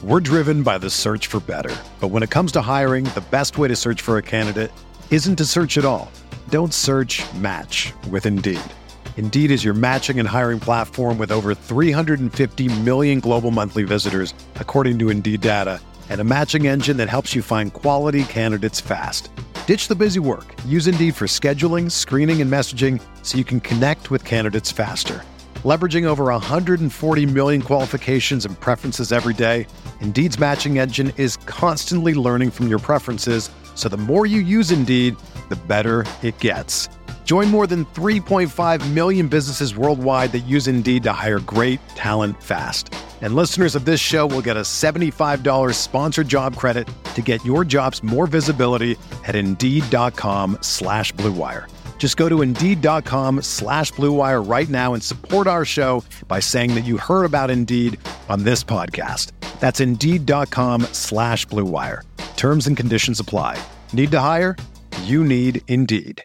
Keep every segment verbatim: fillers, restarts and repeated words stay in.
We're driven by the search for better. But when it comes to hiring, the best way to search for a candidate isn't to search at all. Don't search, match with Indeed. Indeed is your matching and hiring platform with over three hundred fifty million global monthly visitors, according to Indeed data, and a matching engine that helps you find quality candidates fast. Ditch the busy work. Use Indeed for scheduling, screening, and messaging so you can connect with candidates faster. Leveraging over one hundred forty million qualifications and preferences every day, Indeed's matching engine is constantly learning from your preferences, so the more you use Indeed, the better it gets. Join more than three point five million businesses worldwide that use Indeed to hire great talent fast. And listeners of this show will get a seventy-five dollars sponsored job credit to get your jobs more visibility at Indeed.com slash Blue Wire. Just go to Indeed.com slash Blue Wire right now and support our show by saying that you heard about Indeed on this podcast. That's Indeed.com slash Blue Wire. Terms and conditions apply. Need to hire? You need Indeed.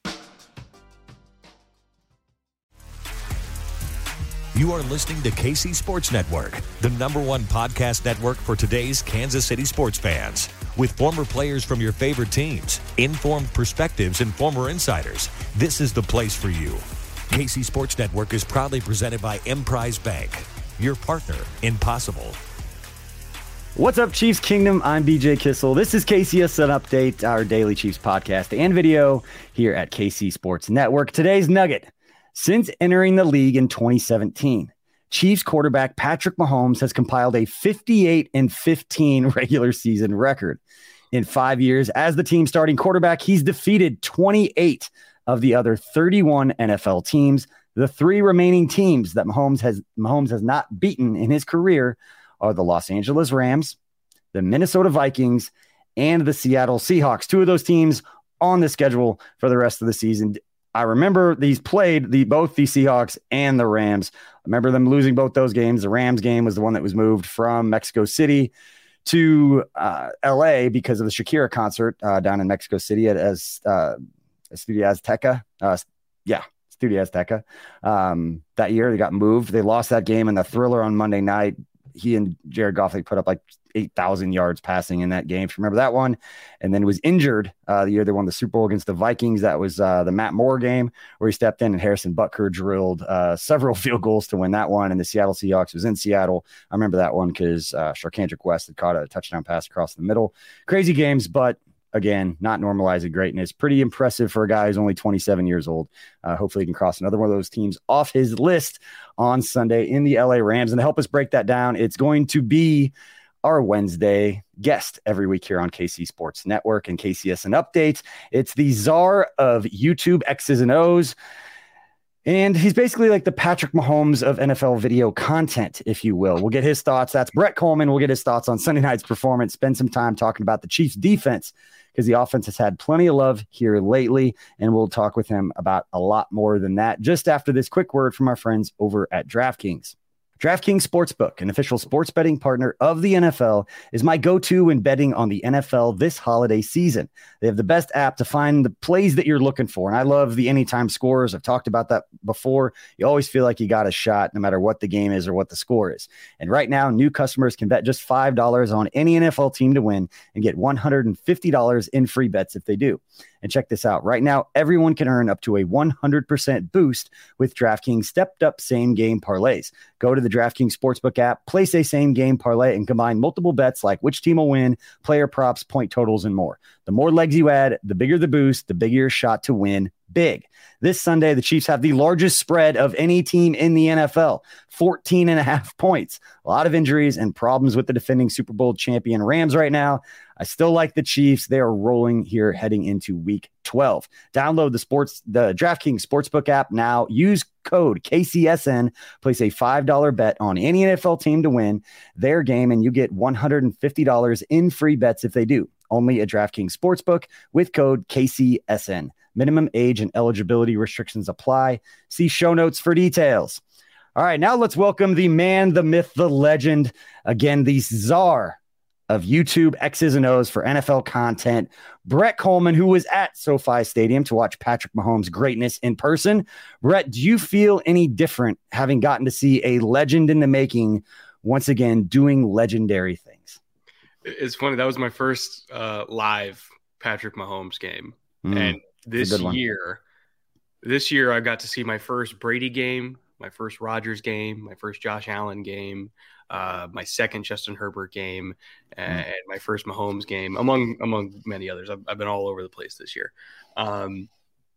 You are listening to K C Sports Network, the number one podcast network for today's Kansas City sports fans. With former players from your favorite teams, informed perspectives, and former insiders, this is the place for you. K C Sports Network is proudly presented by Emprise Bank, your partner in possible. What's up, Chiefs Kingdom? I'm B J Kissel. This is K C S N Update, our daily Chiefs podcast and video here at K C Sports Network. Today's nugget. Since entering the league in twenty seventeen, Chiefs quarterback Patrick Mahomes has compiled a fifty-eight and fifteen regular season record. In five years as the team's starting quarterback, he's defeated twenty-eight of the other thirty-one N F L teams. The three remaining teams that Mahomes has Mahomes has not beaten in his career are the Los Angeles Rams, the Minnesota Vikings, and the Seattle Seahawks. Two of those teams on the schedule for the rest of the season. I remember these played the both the Seahawks and the Rams. I remember them losing both those games. The Rams game was the one that was moved from Mexico City to uh, L A because of the Shakira concert uh, down in Mexico City at as uh, Studio Azteca. Uh, yeah, Studio Azteca. Um, that year they got moved. They lost that game in the Thriller on Monday night. He and Jared Goff, they put up like eight thousand yards passing in that game, if you remember that one, and then was injured uh, the year they won the Super Bowl against the Vikings. That was uh, the Matt Moore game where he stepped in and Harrison Butker drilled uh, several field goals to win that one, and the Seattle Seahawks was in Seattle. I remember that one because uh, Sharkandrick West had caught a touchdown pass across the middle. Crazy games, but again, not normalizing greatness. Pretty impressive for a guy who's only twenty-seven years old. Uh, hopefully he can cross another one of those teams off his list on Sunday in the L A Rams. And to help us break that down, it's going to be our Wednesday guest every week here on K C Sports Network and K C S N Updates. It's the czar of YouTube X's and O's. And he's basically like the Patrick Mahomes of N F L video content, if you will. We'll get his thoughts. That's Brett Coleman. We'll get his thoughts on Sunday night's performance, spend some time talking about the Chiefs defense because the offense has had plenty of love here lately. And we'll talk with him about a lot more than that just after this quick word from our friends over at DraftKings. DraftKings Sportsbook, an official sports betting partner of the N F L, is my go-to when betting on the N F L this holiday season. They have the best app to find the plays that you're looking for. And I love the anytime scores. I've talked about that before. You always feel like you got a shot no matter what the game is or what the score is. And right now, new customers can bet just five dollars on any N F L team to win and get one hundred fifty dollars in free bets if they do. And check this out. Right now, everyone can earn up to a one hundred percent boost with DraftKings stepped-up same-game parlays. Go to the DraftKings Sportsbook app, place a same-game parlay, and combine multiple bets like which team will win, player props, point totals, and more. The more legs you add, the bigger the boost, the bigger your shot to win big. This Sunday, the Chiefs have the largest spread of any team in the N F L, fourteen and a half points. A lot of injuries and problems with the defending Super Bowl champion Rams right now. I still like the Chiefs. They are rolling here heading into week twelve. Download the sports, the DraftKings Sportsbook app now. Use code K C S N. Place a five dollars bet on any N F L team to win their game, and you get one hundred fifty dollars in free bets if they do. Only at DraftKings Sportsbook with code K C S N. Minimum age and eligibility restrictions apply. See show notes for details. All right, now let's welcome the man, the myth, the legend. Again, the czar of YouTube X's and O's for N F L content, Brett Coleman, who was at SoFi Stadium to watch Patrick Mahomes' greatness in person. Brett, do you feel any different having gotten to see a legend in the making once again doing legendary things? It's funny. That was my first uh, live Patrick Mahomes game. Mm, and this good one. year, this year I got to see my first Brady game, my first Rodgers game, my first Josh Allen game, uh, my second Justin Herbert game, and mm. my first Mahomes game, among among many others. I've, I've been all over the place this year. Um,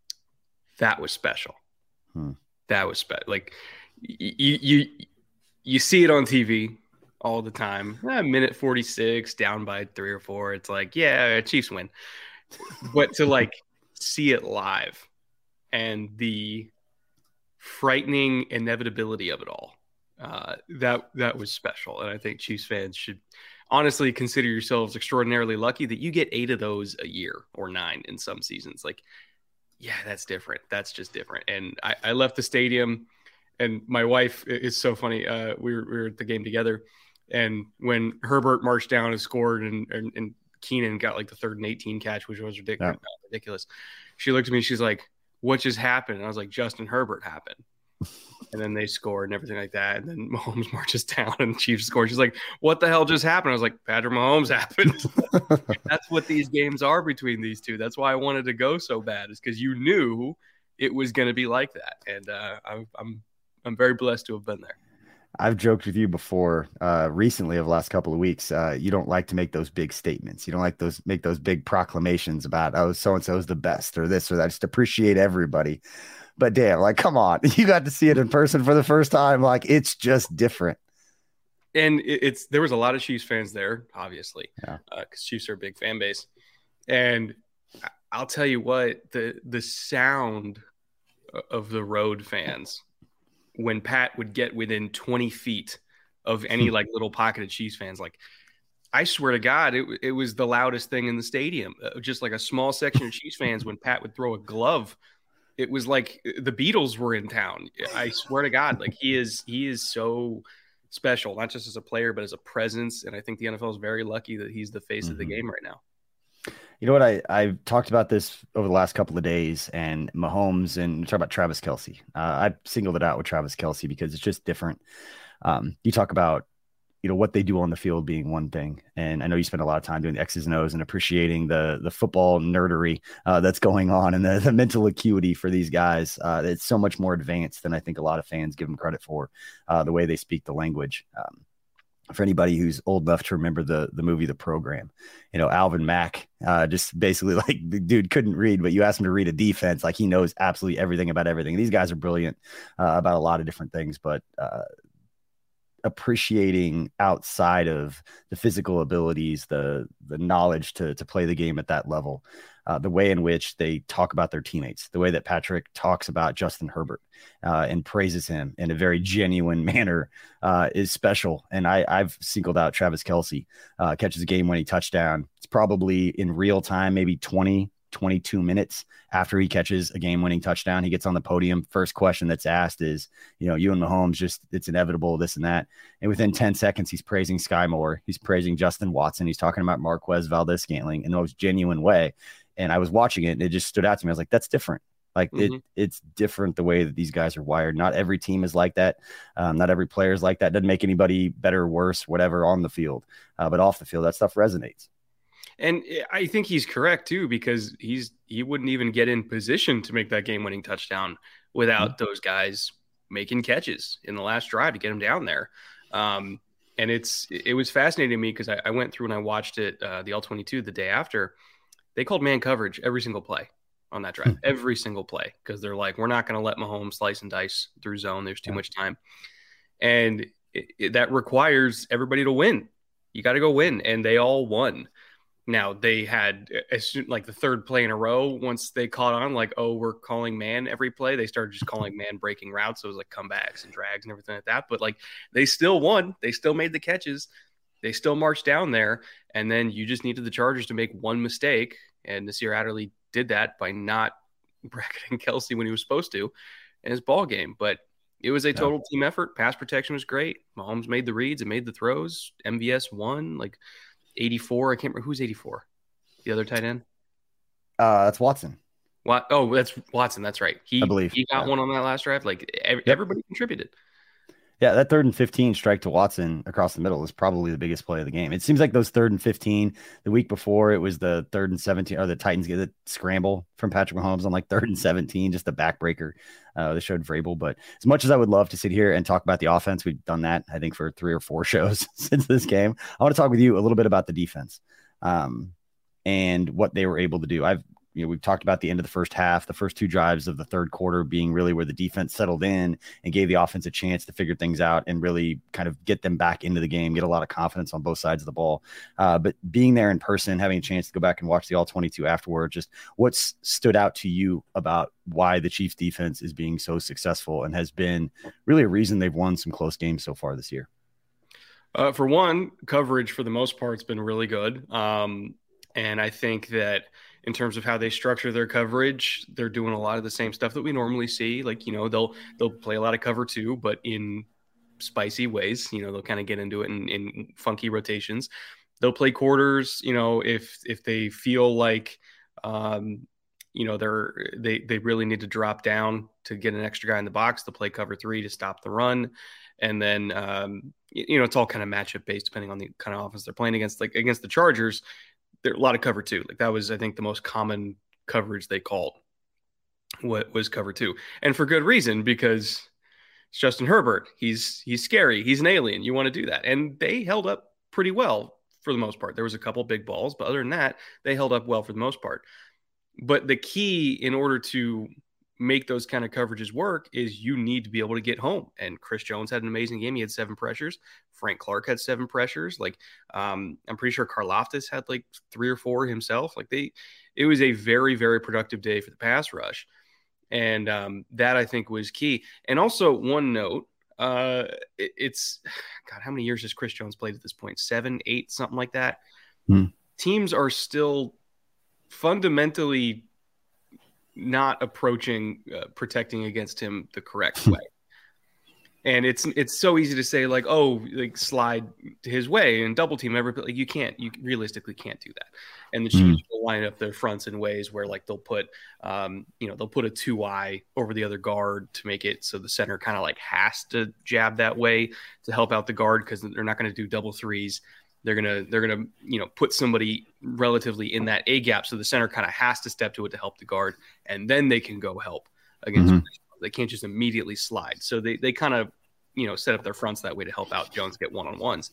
that was special. Hmm. That was special. Like you, you, you see it on T V all the time. Eh, minute forty-six, down by three or four. It's like, yeah, Chiefs win. But to like see it live and the frightening inevitability of it all, uh, that that was special. And I think Chiefs fans should honestly consider yourselves extraordinarily lucky that you get eight of those a year or nine in some seasons. Like, yeah, that's different. That's just different. And I, I left the stadium, and my wife is so funny. Uh, we were, we were at the game together, and when Herbert marched down and scored, and, and, and Keenan got like the third and eighteen catch, which was ridiculous. Yeah. ridiculous. She looked at me. She's like, "What just happened?" And I was like, "Justin Herbert happened." And then they scored and everything like that. And then Mahomes marches down and the Chiefs score. She's like, "What the hell just happened?" I was like, "Patrick Mahomes happened." That's what these games are between these two. That's why I wanted to go so bad, is because you knew it was going to be like that. And uh, I'm, I'm, I'm very blessed to have been there. I've joked with you before, uh, recently of the last couple of weeks. Uh, you don't like to make those big statements. You don't like those, make those big proclamations about, oh, so-and-so is the best or this or that. Just appreciate everybody. But damn, like, come on, you got to see it in person for the first time. Like, it's just different. And it's, there was a lot of Chiefs fans there, obviously, yeah. uh, cause Chiefs are a big fan base. And I'll tell you what, the, the sound of the road fans, when Pat would get within twenty feet of any like little pocket of Chiefs fans, like, I swear to God, it, it was the loudest thing in the stadium. Uh, just like a small section of Chiefs fans, when Pat would throw a glove, it was like the Beatles were in town. I swear to God, like he is, he is so special, not just as a player, but as a presence. And I think the N F L is very lucky that he's the face mm-hmm. of the game right now. You know what? I, I've talked about this over the last couple of days, and Mahomes, and talk about Travis Kelce. Uh, I singled it out with Travis Kelce because it's just different. Um, you talk about, you know, what they do on the field being one thing. And I know you spend a lot of time doing the X's and O's and appreciating the the football nerdery uh, that's going on, and the, the mental acuity for these guys. Uh, it's so much more advanced than I think a lot of fans give them credit for, uh, the way they speak the language. Um, for anybody who's old enough to remember the the movie The Program, you know, Alvin Mack, uh, just basically like the dude couldn't read, but you asked him to read a defense, like he knows absolutely everything about everything. These guys are brilliant uh, about a lot of different things, but uh, appreciating outside of the physical abilities, the the knowledge to to play the game at that level, uh, the way in which they talk about their teammates, the way that Patrick talks about Justin Herbert uh, and praises him in a very genuine manner uh, is special. And I, I've singled out Travis Kelce, uh, catches a game-winning touchdown. It's probably in real time, maybe twenty, twenty-two minutes after he catches a game-winning touchdown. He gets on the podium. First question that's asked is, you know, you and Mahomes, just, it's inevitable, this and that. And within ten seconds, he's praising Sky Moore. He's praising Justin Watson. He's talking about Marquez Valdez-Scantling in the most genuine way. And I was watching it, and it just stood out to me. I was like, that's different. Like mm-hmm. it, it's different the way that these guys are wired. Not every team is like that. Um, not every player is like that. Doesn't make anybody better or worse, whatever, on the field. Uh, but off the field, that stuff resonates. And I think he's correct too, because he's he wouldn't even get in position to make that game-winning touchdown without mm-hmm. those guys making catches in the last drive to get him down there. Um, and it's it was fascinating to me because I, I went through and I watched it, uh, the All twenty-two the day after. They called man coverage every single play on that drive, mm-hmm. every single play, because they're like, we're not going to let Mahomes slice and dice through zone. There's too yeah. much time, and it, it, that requires everybody to win. You got to go win, and they all won. Now, they had, as soon, like the third play in a row, once they caught on, like, oh, we're calling man every play, they started just calling man breaking routes. So it was like comebacks and drags and everything like that. But, like, they still won. They still made the catches. They still marched down there. And then you just needed the Chargers to make one mistake. And Nasir Adderley did that by not bracketing Kelce when he was supposed to in his ball game. But it was a total yeah. team effort. Pass protection was great. Mahomes made the reads and made the throws. M V S won. Like, eighty-four. I can't remember who's eighty-four. The other tight end. Uh, that's Watson. What? Oh, that's Watson. That's right. He, I believe he got yeah. one on that last drive. Like every, yep. everybody contributed. Yeah, that third and fifteen strike to Watson across the middle is probably the biggest play of the game. It seems like those third and fifteen, the week before it was the third and seventeen, or the Titans get a scramble from Patrick Mahomes on like third and seventeen, just a backbreaker. Uh, they showed Vrabel. But as much as I would love to sit here and talk about the offense, we've done that, I think, for three or four shows since this game. I want to talk with you a little bit about the defense um, and what they were able to do. I've You know, we've talked about the end of the first half, the first two drives of the third quarter being really where the defense settled in and gave the offense a chance to figure things out and really kind of get them back into the game, get a lot of confidence on both sides of the ball. Uh, but being there in person, having a chance to go back and watch the all twenty-two afterward, just what's stood out to you about why the Chiefs defense is being so successful and has been really a reason they've won some close games so far this year? Uh, for one, coverage for the most part has been really good. Um, and I think that in terms of how they structure their coverage, they're doing a lot of the same stuff that we normally see. Like, you know, they'll they'll play a lot of cover two, but in spicy ways. You know, they'll kind of get into it in, in funky rotations. They'll play quarters, you know, if if they feel like, um, you know, they're they they really need to drop down to get an extra guy in the box. They'll play cover three to stop the run. And then, um, you know, it's all kind of matchup based depending on the kind of offense they're playing against. Like against the Chargers, there a lot of cover two. Like that was, I think, the most common coverage they called. What was cover two, and for good reason, because it's Justin Herbert. He's he's scary. He's an alien. You want to do that, and they held up pretty well for the most part. There was a couple big balls, but other than that, they held up well for the most part. But the key in order to make those kind of coverages work is you need to be able to get home. And Chris Jones had an amazing game. He had seven pressures. Frank Clark had seven pressures. Like, um, I'm pretty sure Karlaftis had like three or four himself. Like they, it was a very, very productive day for the pass rush. And um, that I think was key. And also one note, uh, it, it's God, how many years has Chris Jones played at this point? Seven, eight, something like that. Hmm. Teams are still fundamentally not approaching uh, protecting against him the correct way. And it's it's so easy to say like, oh, like slide his way and double team every, like you can't, you realistically can't do that. And the Chiefs mm. will line up their fronts in ways where like they'll put, um, you know, they'll put a two eye over the other guard to make it so the center kind of like has to jab that way to help out the guard, because they're not going to do double threes. They're gonna they're gonna you know put somebody relatively in that A gap, so the center kind of has to step to it to help the guard, and then they can go help against. Mm-hmm. They can't just immediately slide. So they they kind of you know set up their fronts that way to help out Jones get one on ones.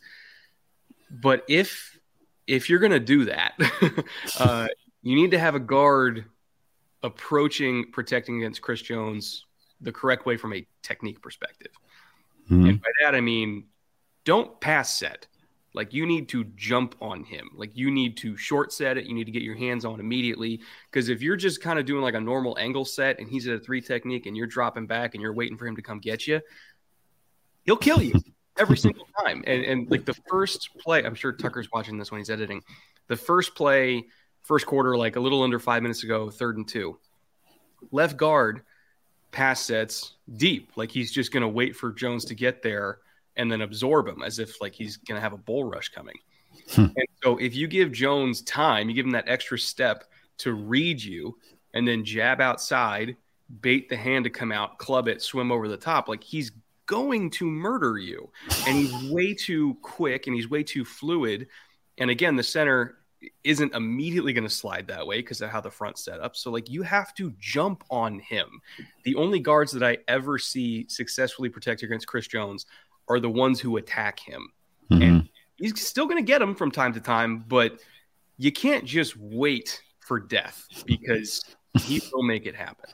But if if you're gonna do that, uh, you need to have a guard approaching protecting against Chris Jones the correct way from a technique perspective. Mm-hmm. And by that I mean, don't pass set. Like you need to jump on him. Like you need to short set it. You need to get your hands on immediately. Because if you're just kind of doing like a normal angle set and he's at a three technique and you're dropping back and you're waiting for him to come get you, he'll kill you every single time. And and like the first play, I'm sure Tucker's watching this when he's editing. The first play, first quarter, like a little under five minutes ago, third and two. Left guard pass sets deep. Like he's just going to wait for Jones to get there and then absorb him as if like he's going to have a bull rush coming. Hmm. And so if you give Jones time, you give him that extra step to read you and then jab outside, bait the hand to come out, club it, swim over the top, like he's going to murder you. And he's way too quick and he's way too fluid. And again, the center isn't immediately going to slide that way because of how the front's set up. So like you have to jump on him. The only guards that I ever see successfully protect against Chris Jones are the ones who attack him. Mm-hmm. And he's still going to get them from time to time, but you can't just wait for death because he will make it happen.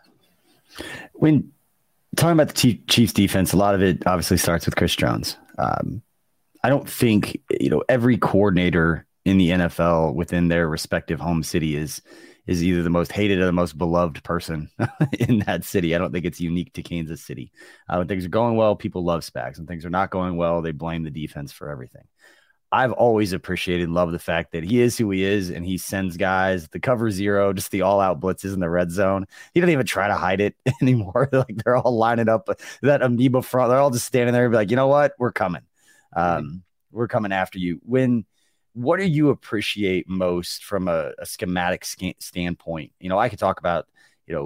When talking about the Chiefs defense, a lot of it obviously starts with Chris Jones. Um, I don't think, you know, every coordinator in the N F L within their respective home city is is either the most hated or the most beloved person in that city. I don't think it's unique to Kansas City. Uh, when things are going well, people love Spags. When things are not going well, they blame the defense for everything. I've always appreciated and loved the fact that he is who he is, and he sends guys the cover zero, just the all-out blitzes in the red zone. He doesn't even try to hide it anymore. Like they're all lining up that amoeba front. They're all just standing there and be like, you know what? We're coming. Um, mm-hmm. We're coming after you. When What do you appreciate most from a, a schematic scan- standpoint? You know, I could talk about, you know,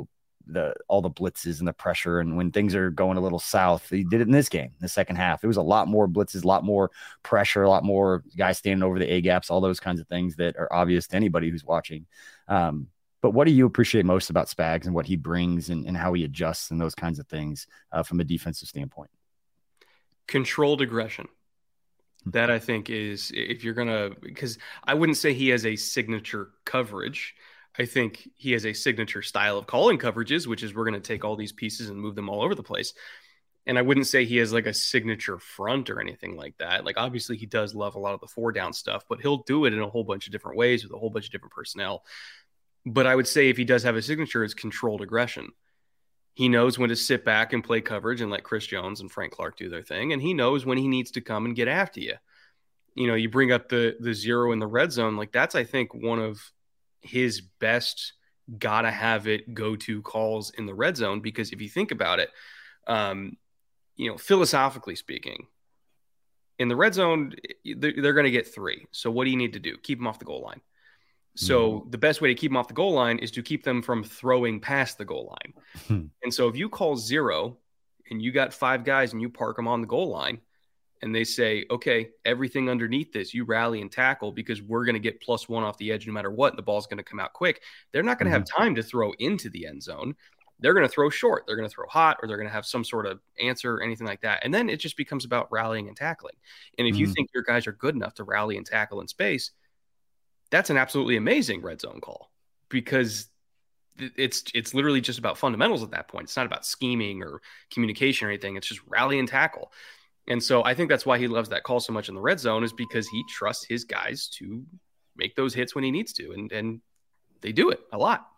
the all the blitzes and the pressure. And when things are going a little south, he did it in this game, in the second half. It was a lot more blitzes, a lot more pressure, a lot more guys standing over the A gaps, all those kinds of things that are obvious to anybody who's watching. Um, but what do you appreciate most about Spags and what he brings and, and how he adjusts and those kinds of things uh, from a defensive standpoint? Controlled aggression. That I think is, if you're going to, because I wouldn't say he has a signature coverage. I think he has a signature style of calling coverages, which is we're going to take all these pieces and move them all over the place. And I wouldn't say he has like a signature front or anything like that. Like, obviously he does love a lot of the four down stuff, but he'll do it in a whole bunch of different ways with a whole bunch of different personnel. But I would say if he does have a signature, it's controlled aggression. He knows when to sit back and play coverage and let Chris Jones and Frank Clark do their thing. And he knows when he needs to come and get after you. You know, you bring up the the zero in the red zone. Like, that's, I think, one of his best gotta have it go-to calls in the red zone. Because if you think about it, um, you know, philosophically speaking, in the red zone, they're, they're going to get three. So what do you need to do? Keep them off the goal line. So the best way to keep them off the goal line is to keep them from throwing past the goal line. And so if you call zero and you got five guys and you park them on the goal line and they say, okay, everything underneath this, you rally and tackle because we're going to get plus one off the edge no matter what. And the ball's going to come out quick. They're not going to mm-hmm. have time to throw into the end zone. They're going to throw short. They're going to throw hot, or they're going to have some sort of answer or anything like that. And then it just becomes about rallying and tackling. And if mm-hmm. you think your guys are good enough to rally and tackle in space, that's an absolutely amazing red zone call, because it's it's literally just about fundamentals at that point. It's not about scheming or communication or anything. It's just rally and tackle. And so I think that's why he loves that call so much in the red zone, is because he trusts his guys to make those hits when he needs to. And, and they do it a lot.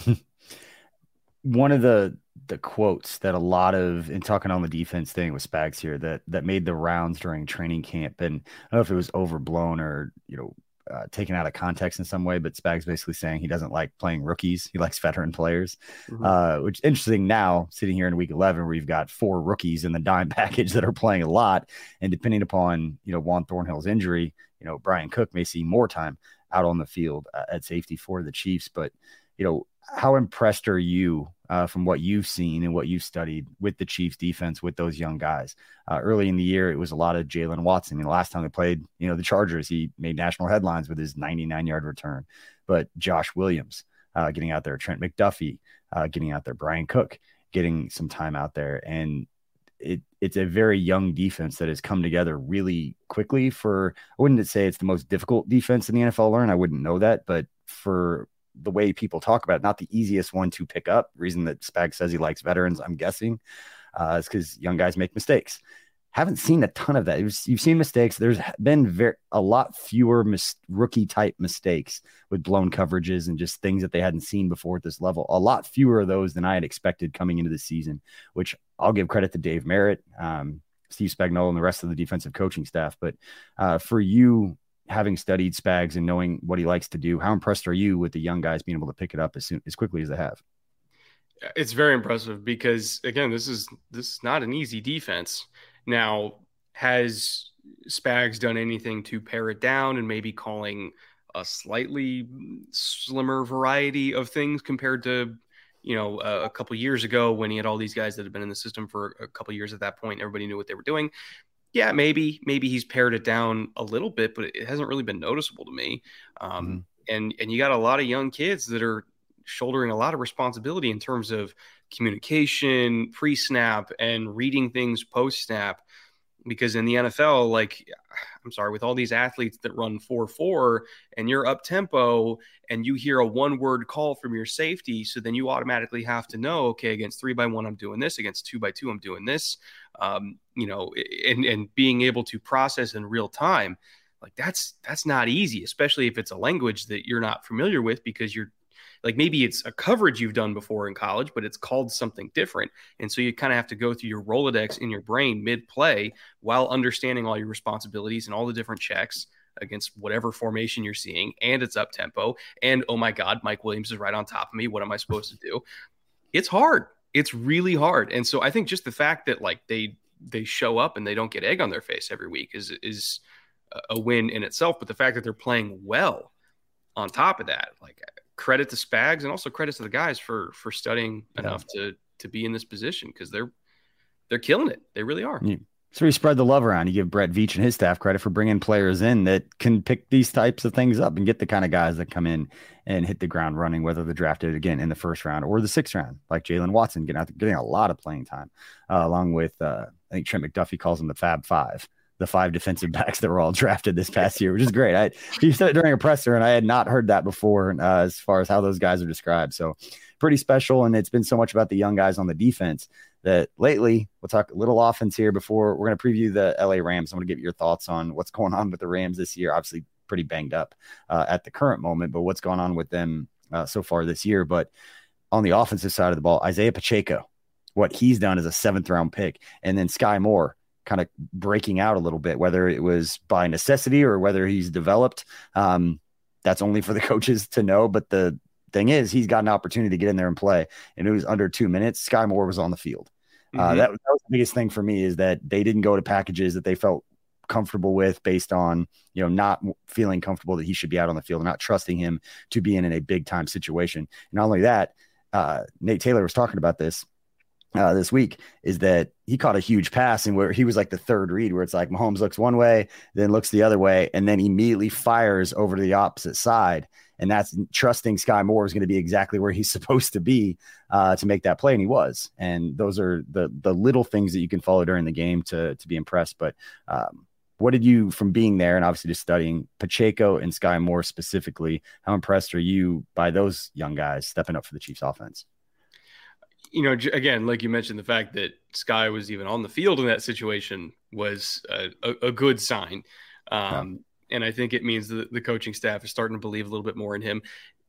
One of the the quotes that a lot of, in talking on the defense thing with Spags here, that that made the rounds during training camp, and I don't know if it was overblown or, you know, Uh, taken out of context in some way, but Spags basically saying he doesn't like playing rookies. He likes veteran players, mm-hmm. uh, which is interesting now, sitting here in week eleven, where you've got four rookies in the dime package that are playing a lot. And depending upon, you know, Juan Thornhill's injury, you know, Brian Cook may see more time out on the field uh, at safety for the Chiefs. But, you know, how impressed are you uh, from what you've seen and what you've studied with the Chiefs defense with those young guys? Uh, early in the year, it was a lot of Jalen Watson. I mean, the last time they played, you know, the Chargers, he made national headlines with his ninety-nine yard return. But Josh Williams uh, getting out there, Trent McDuffie uh, getting out there, Brian Cook getting some time out there. And it it's a very young defense that has come together really quickly for, I wouldn't say it's the most difficult defense in the N F L to learn. I wouldn't know that, but for the way people talk about it, not the easiest one to pick up. Reason that Spags says he likes veterans, I'm guessing, uh, is because young guys make mistakes. Haven't seen a ton of that. Was, you've seen mistakes. There's been very, a lot fewer mis- rookie type mistakes with blown coverages and just things that they hadn't seen before at this level. A lot fewer of those than I had expected coming into the season, which I'll give credit to Dave Merritt, um, Steve Spagnuolo, and the rest of the defensive coaching staff. But uh, for you, having studied Spags and knowing what he likes to do, how impressed are you with the young guys being able to pick it up as soon as quickly as they have? It's very impressive because, again, this is this is not an easy defense. Now, has Spags done anything to pare it down and maybe calling a slightly slimmer variety of things compared to, you know, a, a couple years ago when he had all these guys that had been in the system for a couple years at that point? Everybody knew what they were doing. Yeah, maybe, maybe he's pared it down a little bit, but it hasn't really been noticeable to me. Um, mm-hmm. And and you got a lot of young kids that are shouldering a lot of responsibility in terms of communication, pre-snap, and reading things post-snap. Because in the N F L, like, I'm sorry, with all these athletes that run four four and you're up tempo and you hear a one word call from your safety. So then you automatically have to know, okay, against three by one, I'm doing this. Against two by two, I'm doing this. Um, you know, and, and being able to process in real time, like that's, that's not easy, especially if it's a language that you're not familiar with, because you're, like, maybe it's a coverage you've done before in college, but it's called something different. And so you kind of have to go through your Rolodex in your brain mid-play while understanding all your responsibilities and all the different checks against whatever formation you're seeing. And it's up tempo. And, oh my God, Mike Williams is right on top of me. What am I supposed to do? It's hard. It's really hard. And so I think just the fact that, like, they they show up and they don't get egg on their face every week is is a win in itself. But the fact that they're playing well on top of that, like, credit to Spags and also credit to the guys for for studying yeah. enough to to be in this position, because they're they're killing it. They really are. Yeah. So you spread the love around. You give Brett Veach and his staff credit for bringing players in that can pick these types of things up and get the kind of guys that come in and hit the ground running, whether they're drafted again in the first round or the sixth round, like Jalen Watson getting out, getting a lot of playing time, uh, along with uh, I think Trent McDuffie calls them the Fab Five, the five defensive backs that were all drafted this past year, which is great. I he said it during a presser, and I had not heard that before uh, as far as how those guys are described. So pretty special, and it's been so much about the young guys on the defense that lately, we'll talk a little offense here before we're going to preview the L A Rams. I'm going to get your thoughts on what's going on with the Rams this year. Obviously, pretty banged up uh, at the current moment, but what's going on with them uh, so far this year. But on the offensive side of the ball, Isaiah Pacheco, what he's done as a seventh round pick, and then Sky Moore kind of breaking out a little bit, whether it was by necessity or whether he's developed. Um, that's only for the coaches to know. But the thing is, he's got an opportunity to get in there and play, and it was under two minutes. Sky Moore was on the field. Uh, mm-hmm. that, that was the biggest thing for me, is that they didn't go to packages that they felt comfortable with based on, you know, not feeling comfortable that he should be out on the field, not trusting him to be in, in a big time situation. And not only that, uh, Nate Taylor was talking about this uh, this week, is that he caught a huge pass and where he was like the third read, where it's like Mahomes looks one way, then looks the other way, and then immediately fires over to the opposite side. And that's trusting Sky Moore is going to be exactly where he's supposed to be uh, to make that play. And he was. And those are the the little things that you can follow during the game to, to be impressed. But um, what did you, from being there and obviously just studying Pacheco and Sky Moore specifically, how impressed are you by those young guys stepping up for the Chiefs offense? You know, again, like you mentioned, the fact that Sky was even on the field in that situation was a, a, a good sign. Um, yeah. And I think it means that the coaching staff is starting to believe a little bit more in him.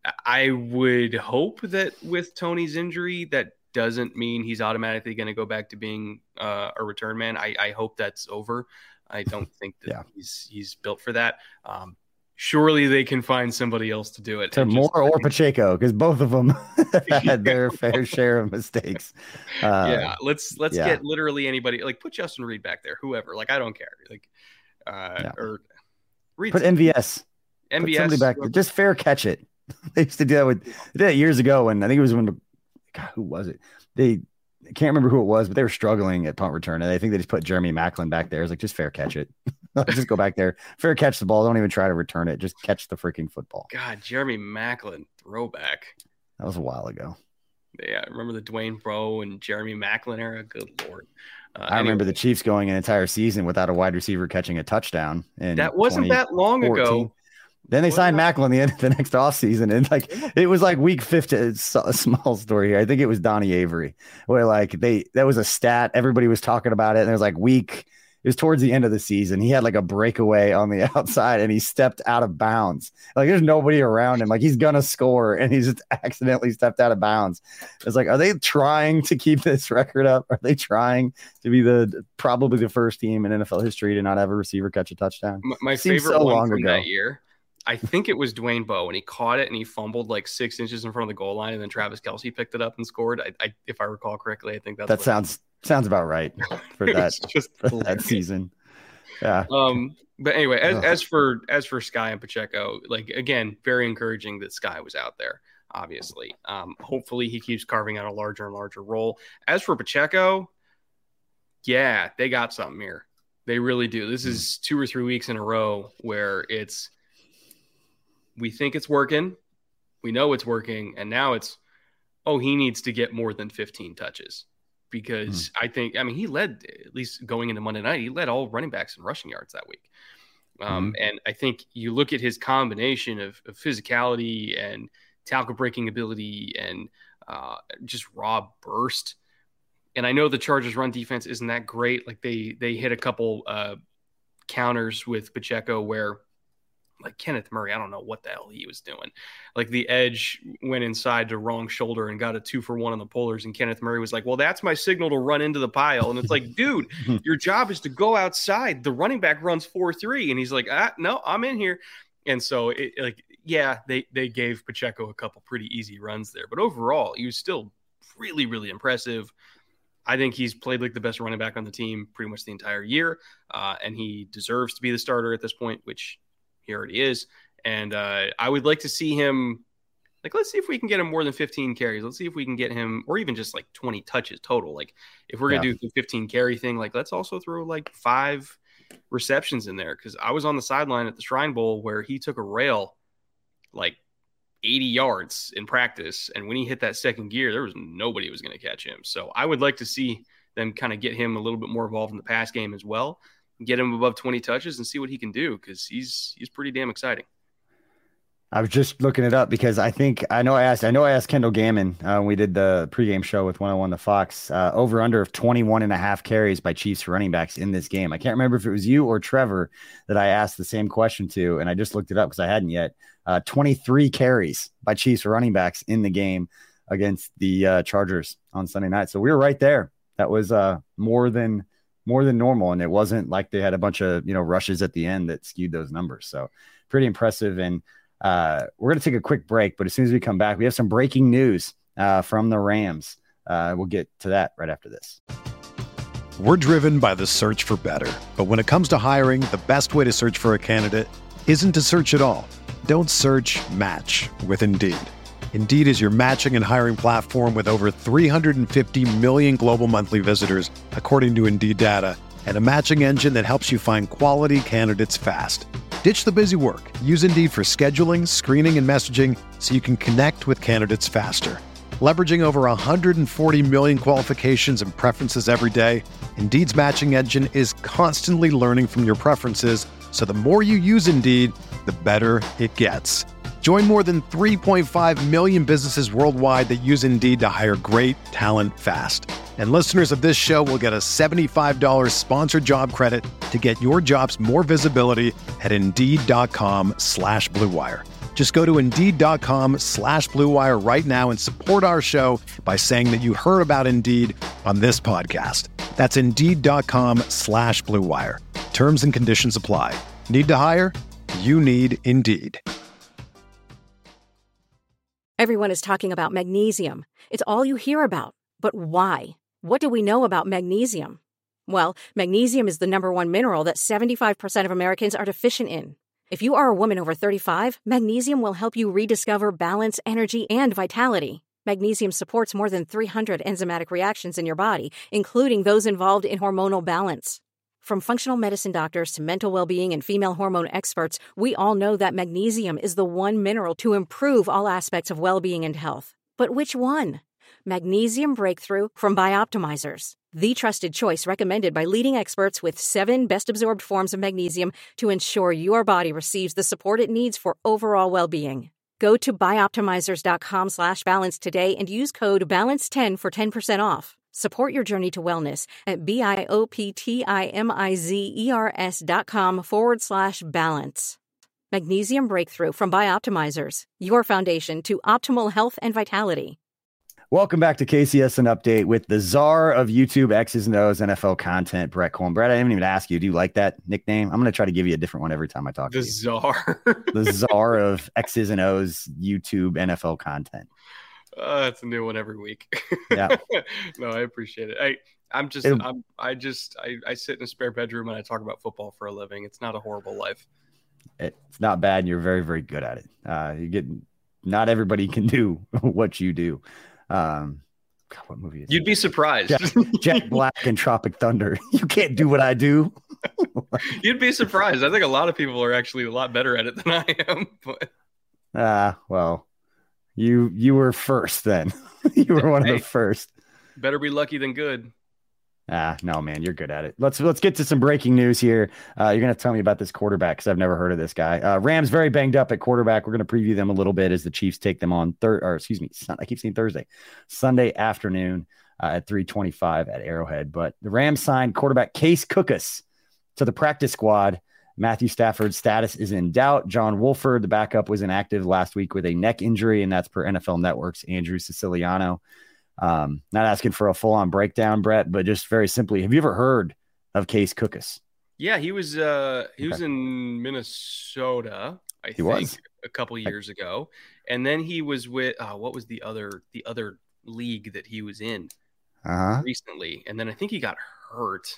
I would hope that with Tony's injury, that doesn't mean he's automatically going to go back to being uh, a return man. I, I hope that's over. I don't think that yeah. he's he's built for that. Um, surely they can find somebody else to do it. To Moore just, or Pacheco, because both of them had their fair share of mistakes. Uh, yeah, let's let's yeah. get literally anybody. Like, put Justin Reed back there, whoever. Like, I don't care. Like, uh, yeah. or. Reed Put M V S. M V S. Put somebody back. Just fair catch it. They used to do that with they did that years ago, when I think it was when the, God, who was it? They I can't remember who it was, but they were struggling at punt return, and I think they just put Jeremy Maclin back there. It's like, just fair catch it. Just go back there, fair catch the ball. Don't even try to return it. Just catch the freaking football. God, Jeremy Maclin throwback. That was a while ago. Yeah, I remember the Dwayne Bowe and Jeremy Maclin era. Good Lord. Uh, I anyway. remember the Chiefs going an entire season without a wide receiver catching a touchdown. That wasn't that long ago. Then they signed Maclin the end of the next offseason. And like, it was like week fifty. It's a small story here. I think it was Donnie Avery, where like they, that was a stat. Everybody was talking about it. And it was like week, it was towards the end of the season. He had like a breakaway on the outside and he stepped out of bounds. Like, there's nobody around him. Like, he's going to score and he's just accidentally stepped out of bounds. It's like, are they trying to keep this record up? Are they trying to be the, probably the first team in N F L history to not have a receiver catch a touchdown? My, my favorite so one from ago. that year, I think it was Dwayne Bowe, and he caught it and he fumbled like six inches in front of the goal line, and then Travis Kelce picked it up and scored. I, I if I recall correctly, I think that's that sounds sounds about right for that just for that season. Yeah. Um. But anyway, as, as for as for Sky and Pacheco, like, again, very encouraging that Sky was out there. Obviously, um, hopefully he keeps carving out a larger and larger role. As for Pacheco, yeah, they got something here. They really do. This is two or three weeks in a row where it's. We think it's working. We know it's working. And now it's, oh, he needs to get more than fifteen touches, because mm. I think, I mean, he led, at least going into Monday night, he led all running backs in rushing yards that week. Um, mm. And I think you look at his combination of, of physicality and tackle breaking ability and uh, just raw burst. And I know the Chargers run defense isn't that great. Like they, they hit a couple uh, counters with Pacheco where, like Kenneth Murray, I don't know what the hell he was doing. Like the edge went inside the wrong shoulder and got a two for one on the pullers. And Kenneth Murray was like, well, that's my signal to run into the pile. And it's like, dude, your job is to go outside. The running back runs four three. And he's like, ah, no, I'm in here. And so, it, like, yeah, they, they gave Pacheco a couple pretty easy runs there. But overall, he was still really, really impressive. I think he's played like the best running back on the team pretty much the entire year. Uh, and he deserves to be the starter at this point, which – he already is. And uh, I would like to see him, Like, let's see if we can get him more than fifteen carries. Let's see if we can get him, or even just like twenty touches total. Like, if we're going to Yeah. do the fifteen carry thing, like, let's also throw like five receptions in there. Cause I was on the sideline at the Shrine Bowl where he took a rail like eighty yards in practice. And when he hit that second gear, there was nobody who was going to catch him. So I would like to see them kind of get him a little bit more involved in the pass game as well, get him above twenty touches and see what he can do. Cause he's, he's pretty damn exciting. I was just looking it up because I think I know I asked I know I asked Kendall Gammon uh, when we did the pregame show with one oh one The Fox uh, over under of twenty-one and a half carries by Chiefs running backs in this game. I can't remember if it was you or Trevor that I asked the same question to, and I just looked it up because I hadn't yet. Uh, twenty-three carries by Chiefs running backs in the game against the uh, Chargers on Sunday night. So we were right there. That was uh, more than more than normal, and it wasn't like they had a bunch of you know rushes at the end that skewed those numbers. So pretty impressive. And Uh, we're going to take a quick break, but as soon as we come back, we have some breaking news uh, from the Rams. Uh, we'll get to that right after this. We're driven by the search for better. But when it comes to hiring, the best way to search for a candidate isn't to search at all. Don't search, match with Indeed. Indeed is your matching and hiring platform with over three hundred fifty million global monthly visitors, according to Indeed data, and a matching engine that helps you find quality candidates fast. Ditch the busy work. Use Indeed for scheduling, screening, and messaging so you can connect with candidates faster. Leveraging over one hundred forty million qualifications and preferences every day, Indeed's matching engine is constantly learning from your preferences, so the more you use Indeed, the better it gets. Join more than three point five million businesses worldwide that use Indeed to hire great talent fast. And listeners of this show will get a seventy-five dollars sponsored job credit to get your jobs more visibility at Indeed.com slash Blue Wire. Just go to Indeed.com slash Blue Wire right now and support our show by saying that you heard about Indeed on this podcast. That's Indeed.com slash Blue Wire. Terms and conditions apply. Need to hire? You need Indeed. Everyone is talking about magnesium. It's all you hear about. But why? What do we know about magnesium? Well, magnesium is the number one mineral that seventy-five percent of Americans are deficient in. If you are a woman over thirty-five, magnesium will help you rediscover balance, energy, and vitality. Magnesium supports more than three hundred enzymatic reactions in your body, including those involved in hormonal balance. From functional medicine doctors to mental well-being and female hormone experts, we all know that magnesium is the one mineral to improve all aspects of well-being and health. But which one? Magnesium Breakthrough from Bioptimizers, the trusted choice recommended by leading experts with seven best-absorbed forms of magnesium to ensure your body receives the support it needs for overall well-being. Go to bioptimizers.com slash balance today and use code balance ten for ten percent off. Support your journey to wellness at B-I-O-P-T-I-M-I-Z-E-R-S dot com forward slash balance. Magnesium Breakthrough from Bioptimizers, your foundation to optimal health and vitality. Welcome back to K C S N Update with the czar of YouTube X's and O's N F L content, Brett Coleman. Brett, I didn't even ask you, do you like that nickname? I'm going to try to give you a different one every time I talk The to you. czar. The czar of X's and O's YouTube N F L content. Uh, it's a new one every week. Yeah. No, I appreciate it. I, I'm just, It'll- I'm, I just, I, I sit in a spare bedroom and I talk about football for a living. It's not a horrible life. It's not bad, and you're very, very good at it. Uh, you get not everybody can do what you do. Um, God, what movie is You'd it? be surprised. Jack, Jack Black and Tropic Thunder. You can't do what I do. You'd be surprised. I think a lot of people are actually a lot better at it than I am. But Ah, uh, well, you you were first then. You were one of Hey. the first. better be lucky than good. Ah, no, man, you're good at it. Let's let's get to some breaking news here. Uh, you're going to tell me about this quarterback because I've never heard of this guy. Uh, Rams very banged up at quarterback. We're going to preview them a little bit as the Chiefs take them on third, or excuse me, sun- I keep saying Thursday, Sunday afternoon uh, at three twenty-five at Arrowhead. But the Rams signed quarterback Case Cookus to the practice squad. Matthew Stafford's status is in doubt. John Wolford, the backup, was inactive last week with a neck injury, and that's per N F L Network's Andrew Siciliano. Um, not asking for a full-on breakdown, Brett, but just very simply, have you ever heard of Case Cookus? Yeah, he was uh he was Okay. in Minnesota, I He think, was. a couple years ago. And then he was with uh, what was the other the other league that he was in Uh-huh. recently? And then I think he got hurt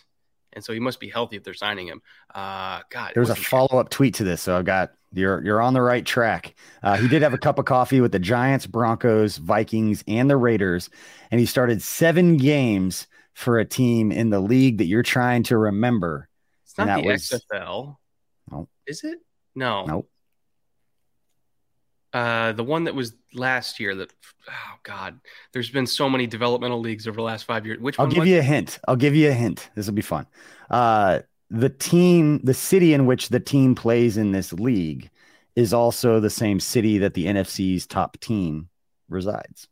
And so he must be healthy if they're signing him. Uh, God, there's a follow-up tweet to this. So I've got, you're, you're on the right track. Uh, he did have a cup of coffee with the Giants, Broncos, Vikings, and the Raiders. And he started seven games for a team in the league that you're trying to remember. It's not and the was, X F L. No. Is it? No. Nope. Uh, the one that was last year that, oh God, there's been so many developmental leagues over the last five years. Which I'll one give was you it? a hint. I'll give you a hint. This will be fun. Uh, the team, the city in which the team plays in this league is also the same city that the N F C's top team resides.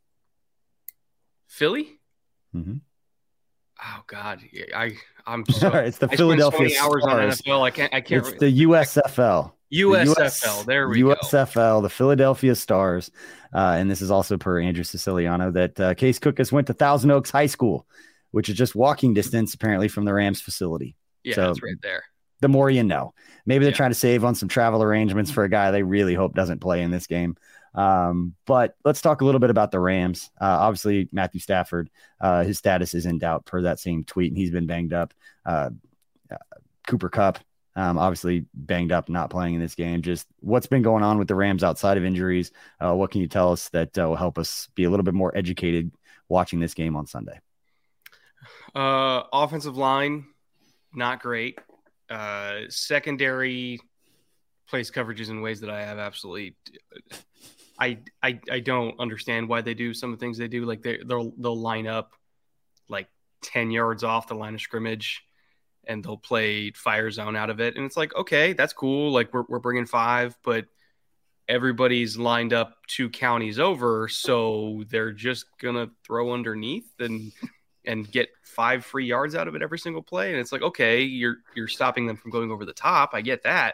Philly? Mm-hmm. Oh God, I I'm so it's the I Philadelphia spend so many hours on N F Stars. L. I can't I can't. It's re- the U S F L. U S F L. The U S There we U go. S F L, the Philadelphia Stars. Uh, and this is also per Andrew Siciliano that uh, Case Cookus went to Thousand Oaks High School, which is just walking distance apparently from the Rams facility. Yeah, so that's right there. The more you know. Maybe they're Yeah. trying to save on some travel arrangements for a guy they really hope doesn't play in this game. Um, but let's talk a little bit about the Rams. Uh, obviously, Matthew Stafford, uh, his status is in doubt per that same tweet, and he's been banged up. Uh, uh, Cooper Kupp, um, obviously banged up, not playing in this game. Just what's been going on with the Rams outside of injuries? Uh, what can you tell us that uh, will help us be a little bit more educated watching this game on Sunday? Uh, offensive line, not great. Uh, secondary place coverages in ways that I have absolutely. I, I I don't understand why they do some of the things they do. Like they they'll they'll line up like ten yards off the line of scrimmage, and they'll play fire zone out of it. And it's like, okay, that's cool. Like we're we're bringing five, but everybody's lined up two counties over, so they're just gonna throw underneath and and get five free yards out of it every single play. And it's like, okay, you're you're stopping them from going over the top. I get that,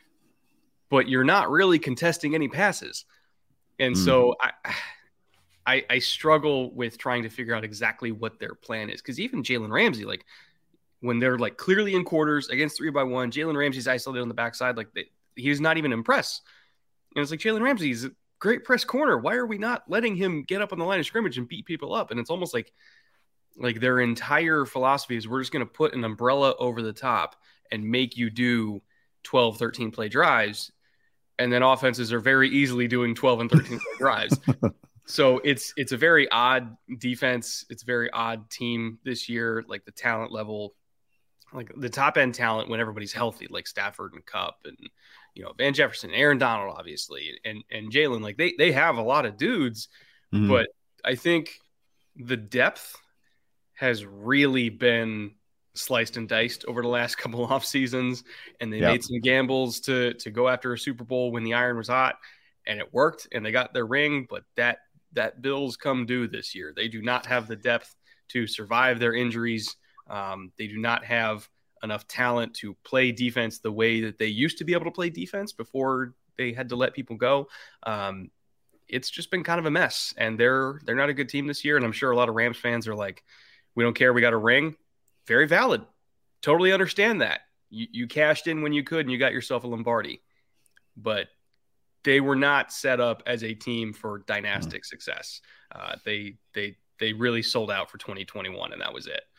but you're not really contesting any passes. And mm. so I, I I struggle with trying to figure out exactly what their plan is. Because even Jalen Ramsey, like when they're like clearly in quarters against three by one, Jalen Ramsey's isolated on the backside. Like they, he's not even impressed. And it's like, Jalen Ramsey's a great press corner. Why are we not letting him get up on the line of scrimmage and beat people up? And it's almost like like their entire philosophy is we're just going to put an umbrella over the top and make you do twelve, thirteen play drives. And then offenses are very easily doing twelve and thirteen play drives. So it's it's a very odd defense. It's a very odd team this year. Like the talent level, like the top end talent when everybody's healthy, like Stafford and Kupp and you know Van Jefferson, Aaron Donald, obviously, and and Jalen. Like they they have a lot of dudes, mm-hmm. but I think the depth has really been sliced and diced over the last couple off seasons, and they yep. made some gambles to to go after a Super Bowl when the iron was hot, and it worked, and they got their ring. But that that bill's come due this year. They do not have the depth to survive their injuries. Um, they do not have enough talent to play defense the way that they used to be able to play defense before they had to let people go. Um, it's just been kind of a mess, and they're they're not a good team this year. And I'm sure a lot of Rams fans are like, "We don't care. We got a ring." Very valid. Totally understand that. You, you cashed in when you could and you got yourself a Lombardi. But they were not set up as a team for dynastic mm. success. Uh, they they they really sold out for twenty twenty-one, and that was it.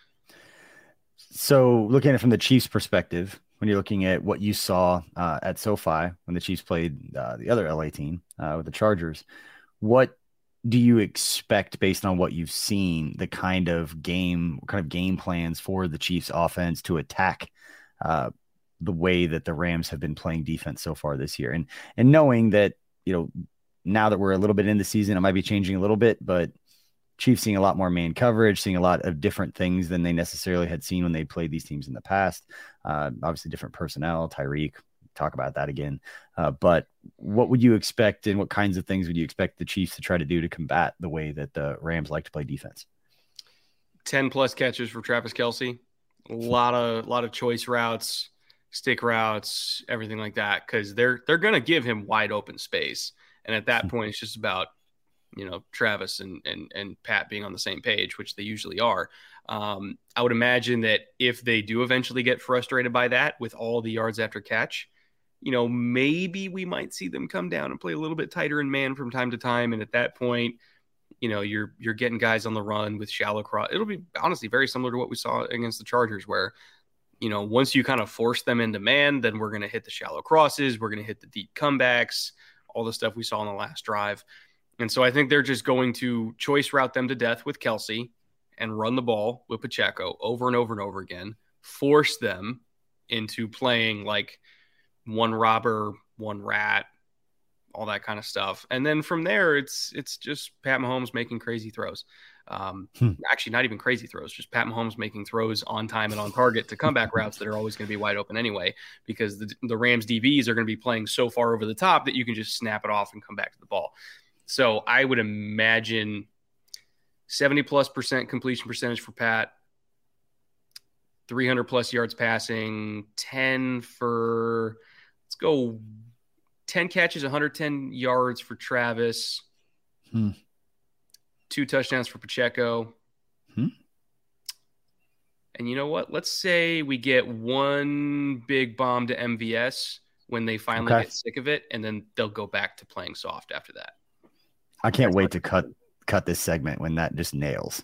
So looking at it from the Chiefs' perspective, when you're looking at what you saw uh, at SoFi when the Chiefs played uh, the other L A team uh, with the Chargers, what do you expect based on what you've seen, the kind of game, kind of game plans for the Chiefs offense to attack uh, the way that the Rams have been playing defense so far this year? And, and knowing that, you know, now that we're a little bit in the season, it might be changing a little bit, but Chiefs seeing a lot more man coverage, seeing a lot of different things than they necessarily had seen when they played these teams in the past. Uh, obviously different personnel, Tyreek, talk about that again. Uh, but what would you expect and what kinds of things would you expect the Chiefs to try to do to combat the way that the Rams like to play defense? ten plus catches for Travis Kelce, a lot of, lot of choice routes, stick routes, everything like that. Cause they're, they're going to give him wide open space. And at that point, it's just about, you know, Travis and, and, and Pat being on the same page, which they usually are. Um, I would imagine that if they do eventually get frustrated by that with all the yards after catch, you know, maybe we might see them come down and play a little bit tighter in man from time to time. And at that point, you know, you're, you're getting guys on the run with shallow cross. It'll be honestly very similar to what we saw against the Chargers, where you know, once you kind of force them into man, then we're going to hit the shallow crosses. We're going to hit the deep comebacks, all the stuff we saw in the last drive. And so I think they're just going to choice route them to death with Kelsey and run the ball with Pacheco over and over and over again, force them into playing like one robber, one rat, all that kind of stuff. And then from there, it's it's just Pat Mahomes making crazy throws. Um, hmm. Actually, not even crazy throws, just Pat Mahomes making throws on time and on target to comeback routes that are always going to be wide open anyway, because the, the Rams D Bs are going to be playing so far over the top that you can just snap it off and come back to the ball. So I would imagine seventy plus percent completion percentage for Pat, three hundred plus yards passing, ten for, let's go ten catches, one hundred ten yards for Travis. Hmm. Two touchdowns for Pacheco. Hmm. And you know what? Let's say we get one big bomb to M V S when they finally okay. get sick of it, and then they'll go back to playing soft after that. I can't wait to cut cut this segment when that just nails.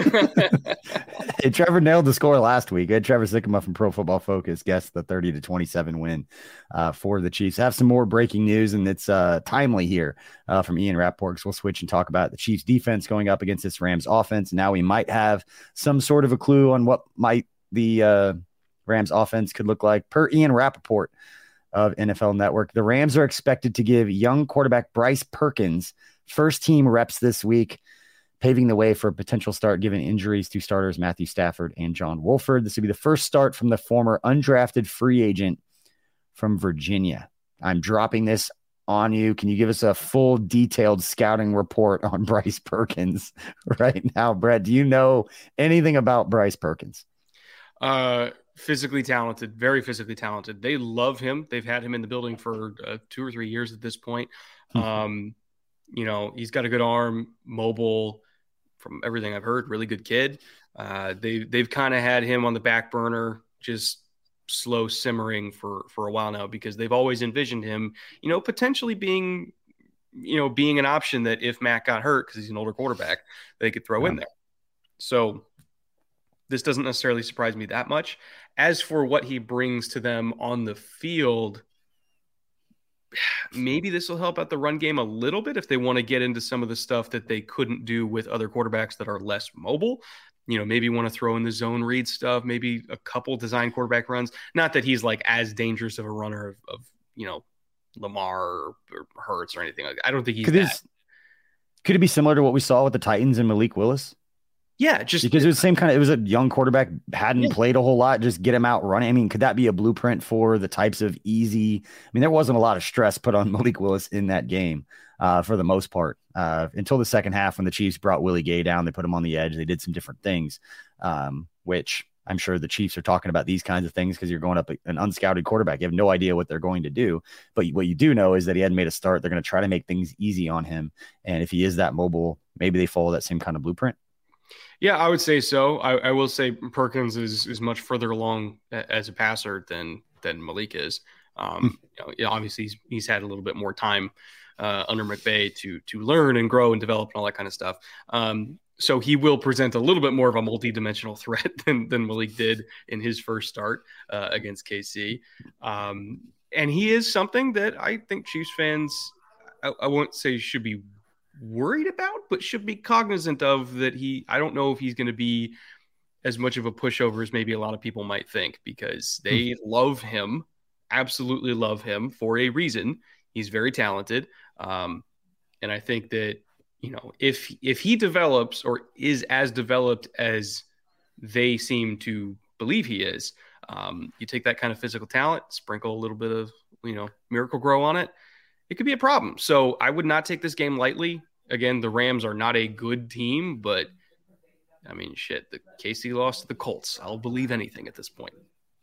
Hey, Trevor nailed the score last week. Ed Trevor Sikkema from Pro Football Focus guessed the thirty to twenty-seven win uh, for the Chiefs. Have some more breaking news, and it's uh, timely here uh, from Ian Rappaport. So we'll switch and talk about the Chiefs defense going up against this Rams offense. Now we might have some sort of a clue on what might the uh, Rams offense could look like. Per Ian Rappaport of N F L Network, the Rams are expected to give young quarterback Bryce Perkins first team reps this week, paving the way for a potential start given injuries to starters Matthew Stafford and John Wolford. This would be the first start from the former undrafted free agent from Virginia. I'm dropping this on you. Can you give us a full detailed scouting report on Bryce Perkins right now? Brett, do you know anything about Bryce Perkins? Uh, physically talented, very physically talented. They love him. They've had him in the building for uh, two or three years at this point. Um, you know, he's got a good arm, mobile, from everything I've heard, really good kid. Uh, they, they've kind of had him on the back burner, just slow simmering for, for a while now, because they've always envisioned him, you know, potentially being, you know, being an option that if Mac got hurt, because he's an older quarterback, they could throw yeah. in there. So this doesn't necessarily surprise me that much. As for what he brings to them on the field, maybe this will help out the run game a little bit if they want to get into some of the stuff that they couldn't do with other quarterbacks that are less mobile. You know, maybe want to throw in the zone read stuff, maybe a couple design quarterback runs. Not that he's like as dangerous of a runner of, of you know, Lamar or, or Hurts or anything like that. I don't think he's could that. This, could it be similar to what we saw with the Titans and Malik Willis? Yeah, just because it was the same kind of, it was a young quarterback, hadn't yeah. played a whole lot, just get him out running. I mean, could that be a blueprint for the types of easy, I mean, there wasn't a lot of stress put on Malik Willis in that game uh, for the most part uh, until the second half when the Chiefs brought Willie Gay down, they put him on the edge. They did some different things, um, which I'm sure the Chiefs are talking about these kinds of things because you're going up an unscouted quarterback. You have no idea what they're going to do, but what you do know is that he hadn't made a start. They're going to try to make things easy on him. And if he is that mobile, maybe they follow that same kind of blueprint. Yeah, I would say so. I, I will say Perkins is, is much further along as a passer than than Malik is. Um, you know, yeah, obviously, he's, he's had a little bit more time uh, under McVay to to learn and grow and develop and all that kind of stuff. Um, so he will present a little bit more of a multi-dimensional threat than than Malik did in his first start uh, against K C. Um, and he is something that I think Chiefs fans, I, I won't say should be worried about, but should be cognizant of that. He, I don't know if he's going to be as much of a pushover as maybe a lot of people might think, because they mm-hmm. love him, absolutely love him for a reason. He's very talented. Um, and I think that, you know, if, if he develops or is as developed as they seem to believe he is, um, you take that kind of physical talent, sprinkle a little bit of, you know, Miracle Grow on it, it could be a problem. So I would not take this game lightly. Again, the Rams are not a good team, but I mean, shit, the K C lost to the Colts. I'll believe anything at this point.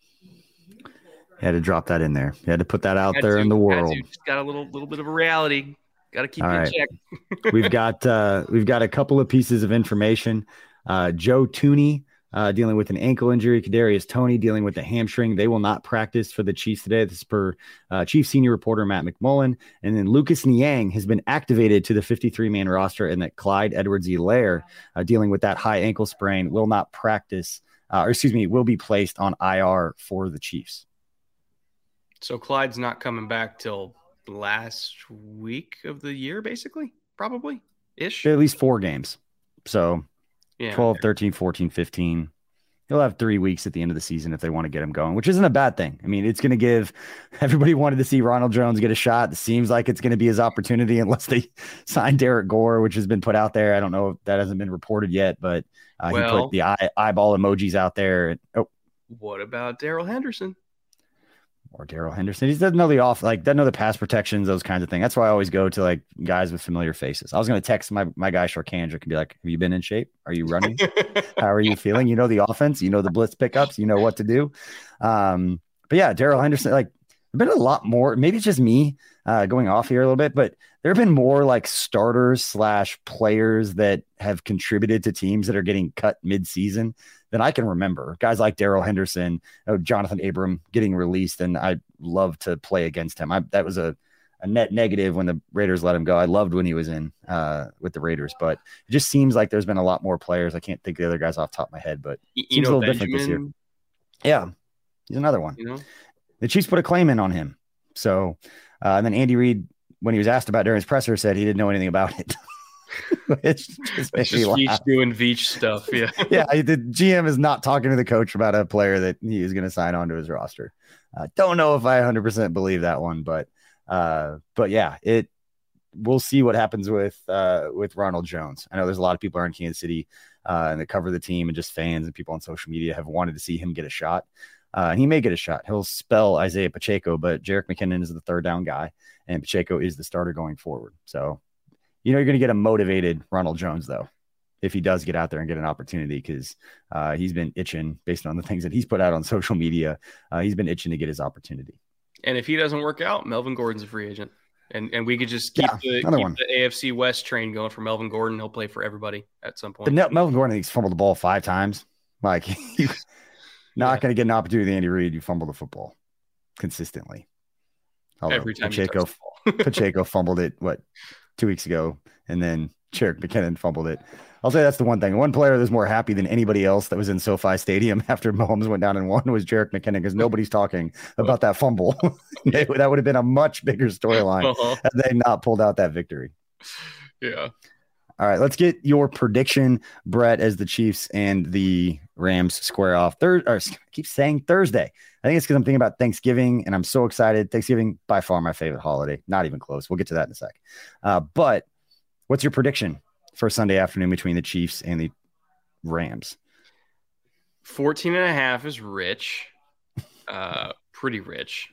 You had to drop that in there. You had to put that out there to, in the world. Just got a little little bit of a reality. Got to keep All it right. in check. we've got uh, we've got a couple of pieces of information. Uh, Joe Thuney uh, dealing with an ankle injury. Kadarius Toney dealing with a hamstring. They will not practice for the Chiefs today. This is per uh, Chief senior reporter Matt McMullen. And then Lucas Niang has been activated to the fifty-three man roster, and that Clyde Edwards-Helaire uh, dealing with that high ankle sprain will not practice uh, or excuse me, will be placed on I R for the Chiefs. So Clyde's not coming back till last week of the year, basically, probably ish. At least four games. So yeah. twelve, thirteen, fourteen, fifteen. He'll have three weeks at the end of the season if they want to get him going, which isn't a bad thing. I mean, it's going to give everybody wanted to see Ronald Jones get a shot. It seems like it's going to be his opportunity unless they sign Derek Gore, which has been put out there. I don't know if that hasn't been reported yet, but uh, well, he put the eye, eyeball emojis out there. Oh, what about Darrell Henderson? Or Darrell Henderson. He doesn't know the off, like doesn't know the pass protections, those kinds of things. That's why I always go to like guys with familiar faces. I was going to text my my guy Sharkandrick and be like, "Have you been in shape? Are you running? How are you feeling? You know the offense. You know the blitz pickups. You know what to do." Um, but yeah, Darrell Henderson. Like, there've been a lot more. Maybe it's just me uh, going off here a little bit, but there have been more like starters slash players that have contributed to teams that are getting cut mid-season than I can remember. Guys like Darrell Henderson, oh, Jonathan Abram getting released, and I love to play against him. I, that was a, a net negative when the Raiders let him go. I loved when he was in uh, with the Raiders, but it just seems like there's been a lot more players. I can't think of the other guys off the top of my head, but it seems know, a little Benjamin, different this year. Yeah, he's another one. You know? The Chiefs put a claim in on him. So, uh, and then Andy Reid, when he was asked about it during his presser, said he didn't know anything about it. It's just, it's just Veach doing Veach stuff. Yeah. Yeah. The G M is not talking to the coach about a player that he is going to sign onto his roster. Uh, don't know if I one hundred percent believe that one, but, uh, but yeah, it, we'll see what happens with, uh, with Ronald Jones. I know there's a lot of people around Kansas City, uh, and that cover the team, and just fans and people on social media have wanted to see him get a shot. Uh, and he may get a shot. He'll spell Isaiah Pacheco, but Jerick McKinnon is the third down guy, and Pacheco is the starter going forward. So, you know, you're going to get a motivated Ronald Jones, though, if he does get out there and get an opportunity, because uh, he's been itching based on the things that he's put out on social media. Uh, he's been itching to get his opportunity. And if he doesn't work out, Melvin Gordon's a free agent. And and we could just keep, yeah, the, keep the A F C West train going for Melvin Gordon. He'll play for everybody at some point. The Melvin Gordon, he's fumbled the ball five times. Like, you not yeah. going to get an opportunity with Andy Reid. You fumble the football consistently. Although Every time Pacheco, Pacheco fumbled it, what, two weeks ago, and then Jerick McKinnon fumbled it. I'll say that's the one thing. One player that's more happy than anybody else that was in SoFi Stadium after Mahomes went down and won was Jerick McKinnon, because nobody's talking about that fumble. That would have been a much bigger storyline uh-huh. had they not pulled out that victory. Yeah. All right, let's get your prediction, Brett, as the Chiefs and the Rams square off. Third, or I keep saying Thursday. I think it's because I'm thinking about Thanksgiving, and I'm so excited. Thanksgiving, by far my favorite holiday. Not even close. We'll get to that in a sec. Uh, but what's your prediction for Sunday afternoon between the Chiefs and the Rams? fourteen and a half is rich. Uh, pretty rich.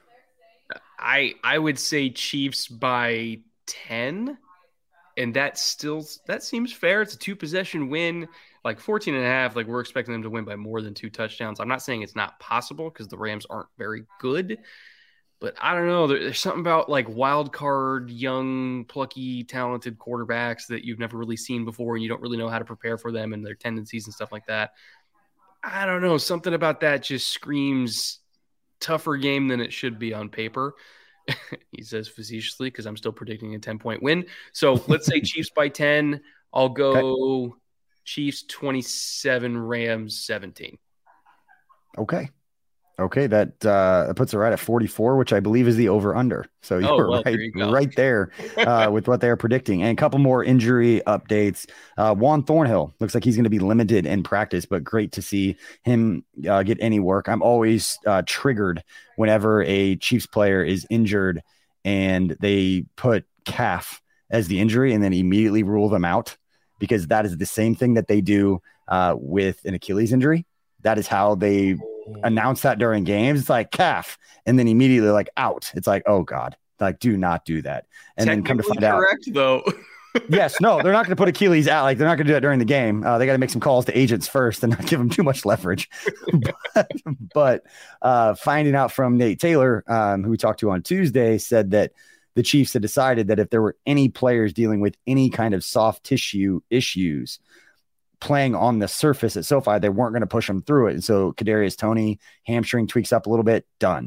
I I would say Chiefs by ten. And that still, that seems fair. It's a two possession win, like fourteen and a half. Like, we're expecting them to win by more than two touchdowns. I'm not saying it's not possible, because the Rams aren't very good, but I don't know. There, there's something about like wild card, young, plucky, talented quarterbacks that you've never really seen before, and you don't really know how to prepare for them and their tendencies and stuff like that. I don't know. Something about that just screams tougher game than it should be on paper. He says facetiously, because I'm still predicting a ten-point win. So let's say Chiefs by ten. I'll go okay. Chiefs twenty-seven, Rams seventeen. Okay. Okay, that uh, puts it right at forty-four, which I believe is the over-under. So you're oh, well, right, there you right there uh, with what they're predicting. And a couple more injury updates. Uh, Juan Thornhill looks like he's going to be limited in practice, but great to see him uh, get any work. I'm always uh, triggered whenever a Chiefs player is injured and they put calf as the injury and then immediately rule them out, because that is the same thing that they do uh, with an Achilles injury. That is how they announce that during games. It's like calf, and then immediately like out. It's like, oh God, like do not do that. And then come to find correct, out, though. yes, no, they're not going to put Achilles out. Like, they're not going to do that during the game. Uh, they got to make some calls to agents first and not give them too much leverage. but but uh, finding out from Nate Taylor, um, who we talked to on Tuesday, said that the Chiefs had decided that if there were any players dealing with any kind of soft tissue issues playing on the surface at SoFi, they weren't going to push them through it. And so Kadarius Toney, hamstring tweaks up a little bit, done.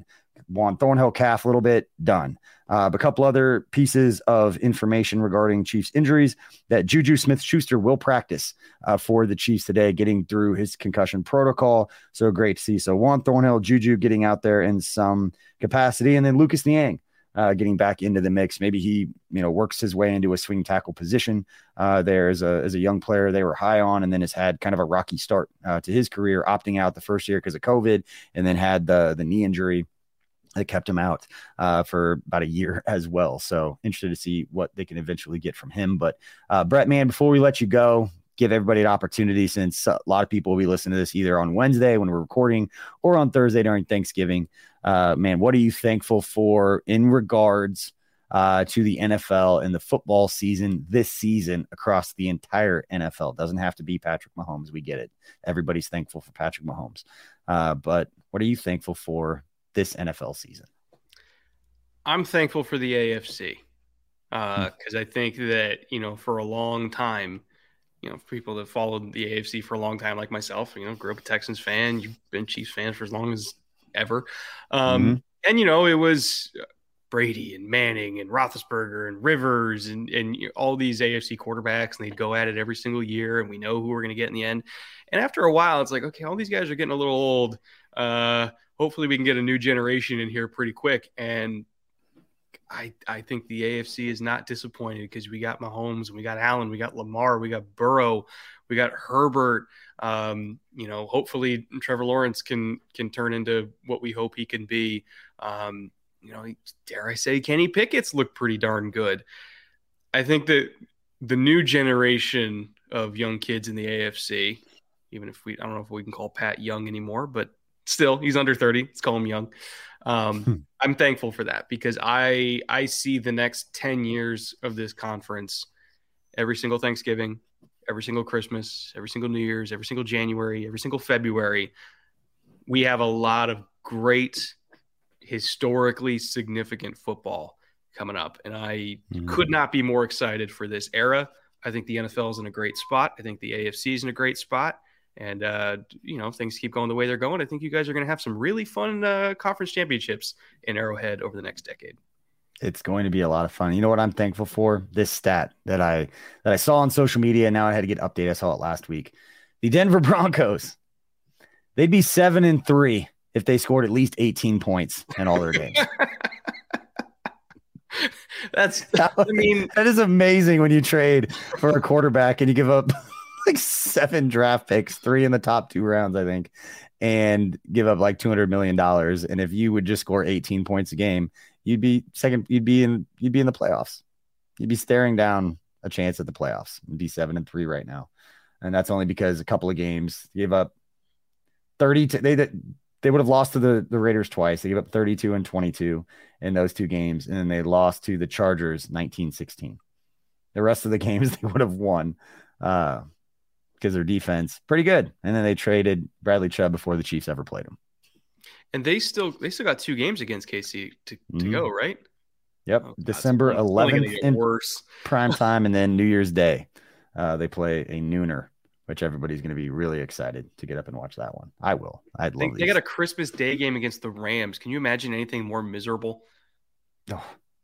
Juan Thornhill calf a little bit, done. Uh, a couple other pieces of information regarding Chiefs injuries, that Juju Smith-Schuster will practice uh, for the Chiefs today, getting through his concussion protocol. So great to see. So Juan Thornhill, Juju getting out there in some capacity, and then Lucas Niang uh, getting back into the mix. Maybe he, you know, works his way into a swing tackle position uh, there as a, as a young player they were high on, and then has had kind of a rocky start uh, to his career, opting out the first year because of COVID, and then had the, the knee injury that kept him out uh, for about a year as well. So interested to see what they can eventually get from him. But uh, Brett, man, before we let you go, give everybody an opportunity, since a lot of people will be listening to this either on Wednesday when we're recording or on Thursday during Thanksgiving. Uh, man, what are you thankful for in regards uh, to the N F L and the football season this season across the entire N F L? Doesn't have to be Patrick Mahomes. We get it. Everybody's thankful for Patrick Mahomes. Uh, but what are you thankful for this N F L season? I'm thankful for the A F C because uh, I think that, you know, for a long time, you know, people that followed the A F C for a long time, like myself, you know, grew up a Texans fan, you've been Chiefs fans for as long as ever. Um, mm-hmm. And, you know, it was Brady and Manning and Roethlisberger and Rivers and, and you know, all these A F C quarterbacks, and they'd go at it every single year, and we know who we're going to get in the end. And after a while, it's like, okay, all these guys are getting a little old. Uh, hopefully we can get a new generation in here pretty quick. And I I think the A F C is not disappointed because we got Mahomes, we got Allen, we got Lamar, we got Burrow, we got Herbert. Um, you know, hopefully Trevor Lawrence can can turn into what we hope he can be. Um, you know, dare I say, Kenny Pickett's look pretty darn good. I think that the new generation of young kids in the A F C, even if we, I don't know if we can call Pat young anymore, but still, he's under thirty. Let's call him young. Um, hmm. I'm thankful for that because I I see the next ten years of this conference, every single Thanksgiving, every single Christmas, every single New Year's, every single January, every single February. We have a lot of great, historically significant football coming up. And I mm. could not be more excited for this era. I think the N F L is in a great spot. I think the A F C is in a great spot. And, uh, you know, if things keep going the way they're going, I think you guys are going to have some really fun uh, conference championships in Arrowhead over the next decade. It's going to be a lot of fun. You know what I'm thankful for? This stat that I that I saw on social media. Now I had to get updated. I saw it last week. The Denver Broncos, they'd be seven and three if they scored at least eighteen points in all their games. That's, I mean, that is amazing when you trade for a quarterback and you give up like seven draft picks, three in the top two rounds, I think, and give up like two hundred million dollars. And if you would just score eighteen points a game, you'd be second, you'd be in, you'd be in the playoffs. You'd be staring down a chance at the playoffs and be seven and three right now. And that's only because a couple of games gave up thirty. To, they, they would have lost to the, the Raiders twice. They gave up thirty-two and twenty-two in those two games. And then they lost to the Chargers nineteen sixteen. The rest of the games they would have won. Uh, because their defense pretty good. And then they traded Bradley Chubb before the Chiefs ever played him. And they still they still got two games against K C to, to mm-hmm. go, right? Yep. Oh, December eleventh in worse. prime time, and then New Year's Day. Uh, they play a nooner, which everybody's going to be really excited to get up and watch that one. I will. I'd love They, they got a Christmas Day game against the Rams. Can you imagine anything more miserable? Oh.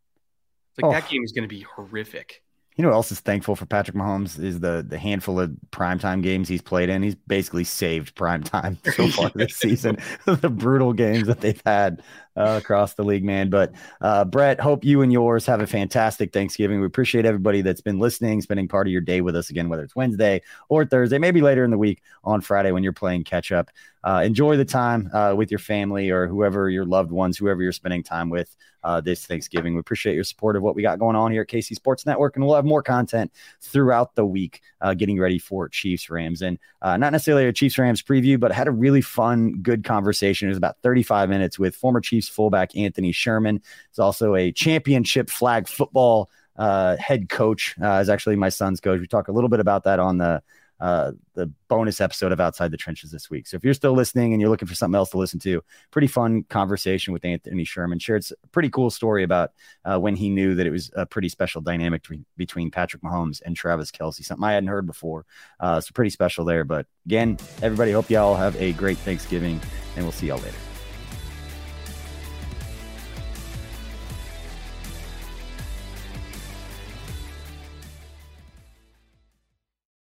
Like oh. that game is going to be horrific. You know what else is thankful for Patrick Mahomes is the the handful of primetime games he's played in. He's basically saved primetime so far this season. The brutal games that they've had uh, across the league, man. But uh, Brett, hope you and yours have a fantastic Thanksgiving. We appreciate everybody that's been listening, spending part of your day with us again, whether it's Wednesday or Thursday, maybe later in the week on Friday when you're playing catch up. Uh, enjoy the time uh, with your family or whoever your loved ones, whoever you're spending time with uh, this Thanksgiving. We appreciate your support of what we got going on here at K C Sports Network, and we'll have more content throughout the week uh, getting ready for Chiefs Rams. And uh, not necessarily a Chiefs Rams preview, but I had a really fun, good conversation. It was about thirty-five minutes with former Chiefs fullback Anthony Sherman. He's also a championship flag football uh, head coach. Uh, is actually my son's coach. We talk a little bit about that on the Uh, the bonus episode of Outside the Trenches this week. So if you're still listening and you're looking for something else to listen to, pretty fun conversation with Anthony Sherman. Shared a pretty cool story about uh, when he knew that it was a pretty special dynamic between, between Patrick Mahomes and Travis Kelce, something I hadn't heard before. Uh, so pretty special there. But again, everybody, hope y'all have a great Thanksgiving, and we'll see y'all later.